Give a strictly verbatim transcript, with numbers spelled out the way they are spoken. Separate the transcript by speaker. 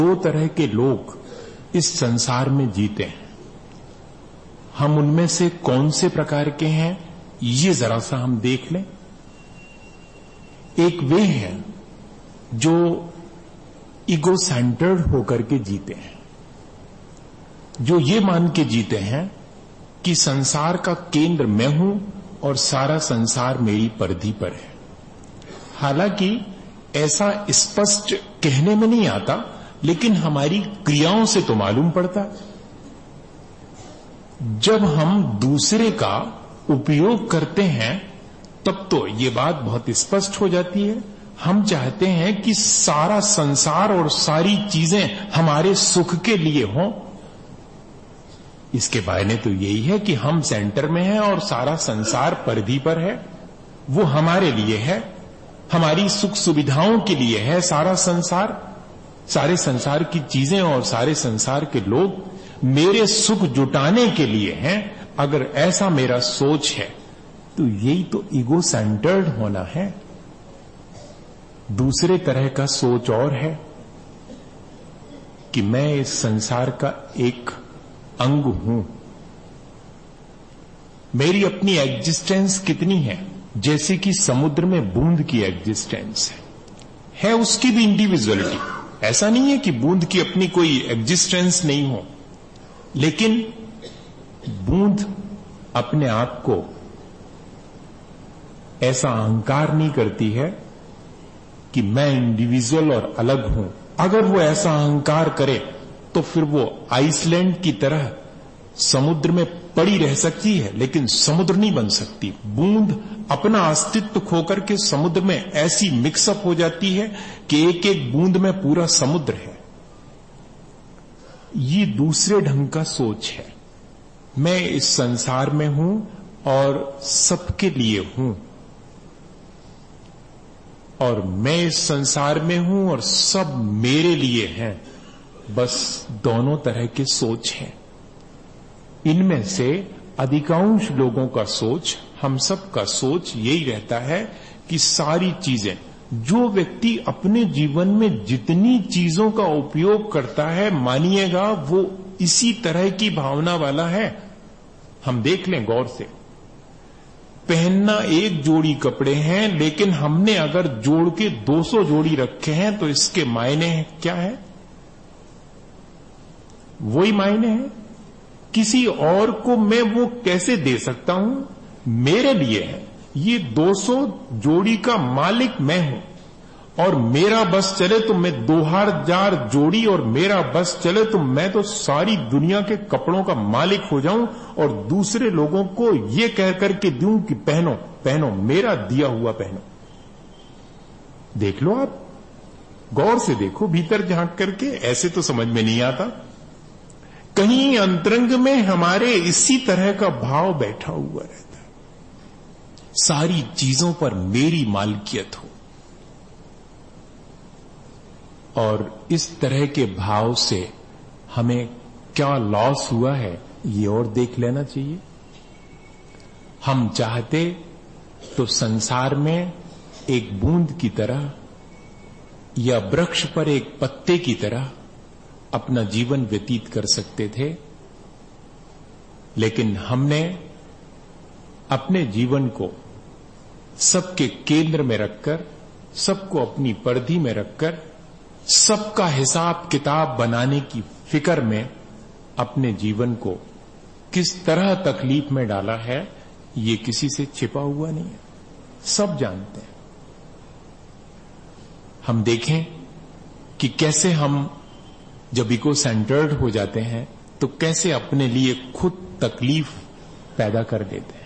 Speaker 1: दो तरह के लोग इस संसार में जीते हैं। हम उनमें से कौन से प्रकार के हैं ये जरा सा हम देख लें। एक वे हैं जो ईगो सेंटर्ड होकर के जीते हैं, जो ये मान के जीते हैं कि संसार का केंद्र मैं हूं और सारा संसार मेरी परिधि पर है। हालांकि ऐसा स्पष्ट कहने में नहीं आता, लेकिन हमारी क्रियाओं से तो मालूम पड़ता। जब हम दूसरे का उपयोग करते हैं तब तो ये बात बहुत स्पष्ट हो जाती है। हम चाहते हैं कि सारा संसार और सारी चीजें हमारे सुख के लिए हों। इसके मायने तो यही है कि हम सेंटर में हैं और सारा संसार परिधि पर है। वो हमारे लिए है, हमारी सुख सुविधाओं के लिए है सारा संसार। सारे संसार की चीजें और सारे संसार के लोग मेरे सुख जुटाने के लिए हैं। अगर ऐसा मेरा सोच है तो यही तो ईगो सेंटर्ड होना है। दूसरे तरह का सोच और है कि मैं इस संसार का एक अंग हूं। मेरी अपनी एग्जिस्टेंस कितनी है, जैसे कि समुद्र में बूंद की एग्जिस्टेंस है, है उसकी भी इंडिविजुअलिटी। ऐसा नहीं है कि बूंद की अपनी कोई एग्जिस्टेंस नहीं हो, लेकिन बूंद अपने आप को ऐसा अहंकार नहीं करती है कि मैं इंडिविजुअल और अलग हूं। अगर वो ऐसा अहंकार करे तो फिर वो आइसलैंड की तरह समुद्र में पड़ी रह सकती है, लेकिन समुद्र नहीं बन सकती। बूंद अपना अस्तित्व खोकर के समुद्र में ऐसी मिक्सअप हो जाती है कि एक एक बूंद में पूरा समुद्र है। ये दूसरे ढंग का सोच है। मैं इस संसार में हूं और सबके लिए हूं, और मैं इस संसार में हूं और सब मेरे लिए हैं। बस दोनों तरह के सोच हैं। इनमें से अधिकांश लोगों का सोच, हम सब का सोच यही रहता है कि सारी चीजें, जो व्यक्ति अपने जीवन में जितनी चीजों का उपयोग करता है, मानिएगा वो इसी तरह की भावना वाला है। हम देख लें गौर से, पहनना एक जोड़ी कपड़े हैं, लेकिन हमने अगर जोड़ के दो सौ जोड़ी रखे हैं तो इसके मायने क्या है? वही मायने हैं। किसी और को मैं वो कैसे दे सकता हूं? मेरे लिए है। ये दो सौ जोड़ी का मालिक मैं हूं, और मेरा बस चले तो मैं दो हजार जोड़ी, और मेरा बस चले तो मैं तो सारी दुनिया के कपड़ों का मालिक हो जाऊं और दूसरे लोगों को ये कह करके दूं कि पहनो पहनो, मेरा दिया हुआ पहनो। देख लो, आप गौर से देखो, भीतर झांक करके। ऐसे तो समझ में नहीं आता। कहीं अंतरंग में हमारे इसी तरह का भाव बैठा हुआ रहता है, सारी चीजों पर मेरी मालकियत हो। और इस तरह के भाव से हमें क्या लॉस हुआ है ये और देख लेना चाहिए। हम चाहते तो संसार में एक बूंद की तरह या वृक्ष पर एक पत्ते की तरह अपना जीवन व्यतीत कर सकते थे, लेकिन हमने अपने जीवन को सबके केंद्र में रखकर, सबको अपनी परिधि में रखकर, सबका हिसाब किताब बनाने की फिक्र में अपने जीवन को किस तरह तकलीफ में डाला है, ये किसी से छिपा हुआ नहीं है, सब जानते हैं। हम देखें कि कैसे हम जब ईगो सेंटर्ड हो जाते हैं तो कैसे अपने लिए खुद तकलीफ पैदा कर देते हैं।